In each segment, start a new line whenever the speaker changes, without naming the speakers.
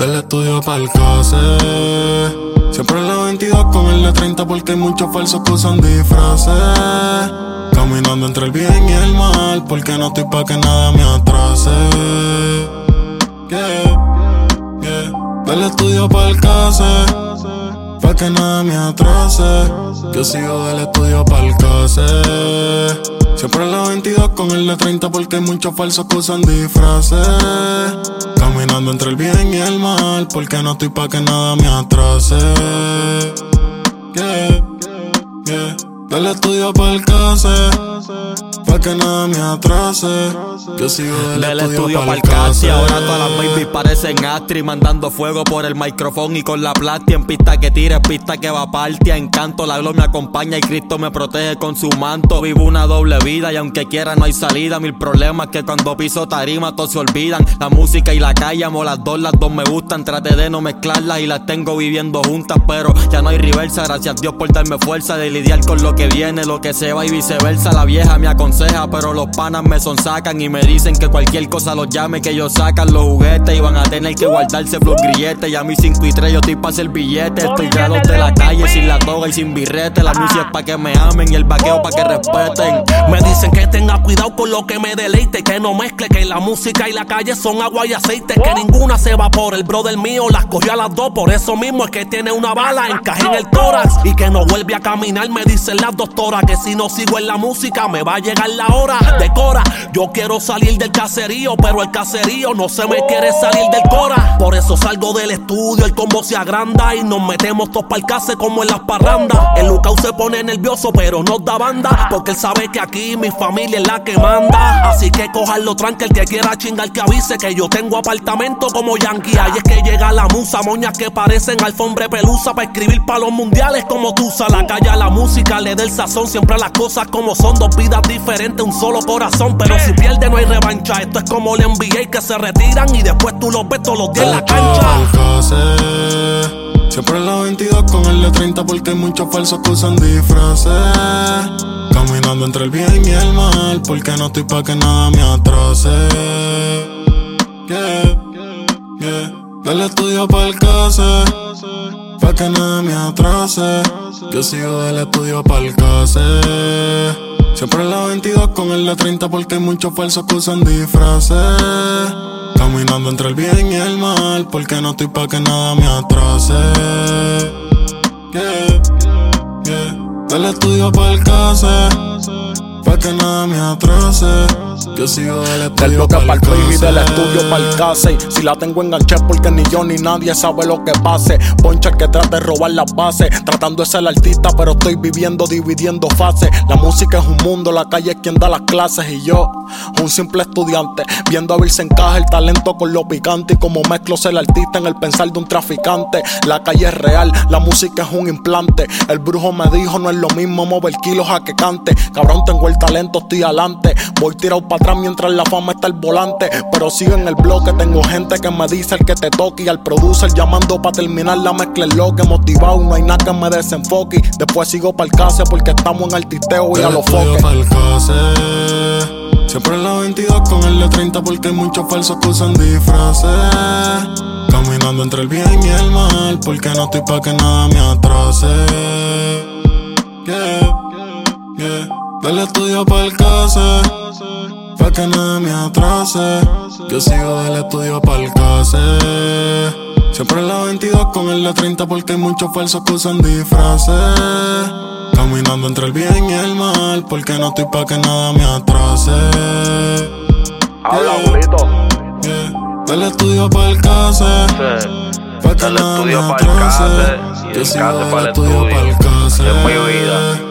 Del estudio pa'l case. Siempre en la 22 con el de 30 porque hay muchos falsos que usan disfraces. Caminando entre el bien y el mal porque no estoy pa' que nada me atrase. Del estudio pa'l case, pa' que nada me atrase. Yo sigo del estudio pa'l case. Siempre en la 22 con el de 30 porque hay muchos falsos que usan disfraces. Caminando entre el bien y el mal porque no estoy pa' que nada me atrase. Del estudio pa'l case, pa' que nada me atrase. Yo sigo del estudio pa'l case.
Ahora todas las babies parecen Astrid, mandando fuego por el micrófono y con la plastia. En pista que tire, pista que va partia. Encanto, la gloria me acompaña y Cristo me protege con su manto. Vivo una doble vida y aunque quiera no hay salida. Mil problemas que cuando piso tarima todos se olvidan. La música y la calle, amo las dos me gustan. Traté de no mezclarlas y las tengo viviendo juntas, pero ya no hay reversa. Gracias a Dios por darme fuerza de lidiar con lo que viene, lo que se va y viceversa. La vieja me aconseja, pero los panas me sonsacan y me dicen que cualquier cosa los llame, que ellos sacan los juguetes y van a tener que guardarse los grilletes. Y a mí 5 y 3 yo estoy pa' hacer billetes. Estoy ya los de la calle sin la toga y sin birrete. La música es pa' que me amen y el vaqueo pa' que respeten.
Me dicen que tenga cuidado con lo que me deleite, que no mezcle, que la música y la calle son agua y aceite, que ninguna se va por el brother mío, las cogió a las dos, por eso mismo es que tiene una bala, encaje en el tórax y que no vuelve a caminar. Me dicen las doctoras que si no sigo en la música me va a llegar la hora. Decora, yo quiero salir del caserío, pero el caserío no se me quiere salir del cora. Por eso salgo del estudio, el combo se agranda y nos metemos todos pa'l case como en las parrandas. El Lucao se pone nervioso pero nos da banda, porque él sabe que aquí mi familia es la que manda. Así que cojarlo tranqui, el que quiera chingar que avise que yo tengo apartamento como Yankee. Ahí es que llega la musa, moñas que parecen alfombre pelusa, pa' escribir pa' los mundiales como Tusa. La calle a la música le da el sazón, siempre las cosas como son, dos vidas diferentes, un solo corazón. Pero si pierde no hay revancha, esto es como el NBA que se retiran y después tú los ves todos los días en la cancha.
Siempre en la 22 con el de 30 porque hay muchos falsos que usan disfraces. Caminando entre el bien y el mal porque no estoy pa' que nada me atrase. Del estudio pa'l case, pa' que nada me atrase. Yo sigo del estudio pa'l case. Siempre en la 22 con el de 30 porque hay muchos falsos que usan disfraces. Caminando entre el bien y el mal porque no estoy pa' que nada me atrase. Del estudio pa'l case, pa' que nada me atrase. Yo sigo del estudio
pa'l case. Del estudio pa'l case. Si la tengo enganché porque ni yo ni nadie sabe lo que pase. Poncha el que trate de robar las bases, tratando de ser el artista pero estoy viviendo, dividiendo fases. La música es un mundo, la calle es quien da las clases y yo, un simple estudiante, viendo a ver si encaja el talento con lo picante. Y como mezclo ser el artista en el pensar de un traficante. La calle es real, la música es un implante. El brujo me dijo no es lo mismo mover kilos a que cante. Cabrón, tengo el talento, estoy adelante. Voy tirado para atrás mientras la fama está al volante, pero sigo en el bloque. Tengo gente que me dice el que te toque y al producer llamando pa' terminar la mezcla en lo que motivado, no hay nada que me desenfoque. Después sigo pa'l case porque estamos en artisteo y a los foques.
Siempre en la 22 con el de 30 porque hay muchos falsos que usan disfraces. Caminando entre el bien y el mal porque no estoy pa' que nada me atrase. Del estudio pa'l case, pa' que nada me atrase. Yo sigo del estudio pa'l case. Siempre en la 22 con el de 30 porque hay muchos falsos que usan disfraces. Caminando entre el bien y el mal porque no estoy pa' que nada me atrase.
Habla, Julito.
Del estudio pa'l case, pa' que nada me atrase. Yo sigo del estudio pa'l case.
Es mi vida.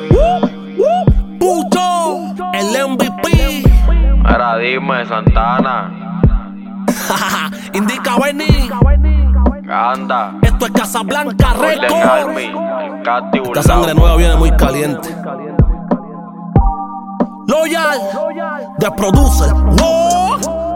El MVP.
Ahora dime, Santana.
Indica Benny.
Anda.
Esto es Casablanca Record.
Esta
sangre nueva viene muy caliente. Loyal. The Producer. Wow.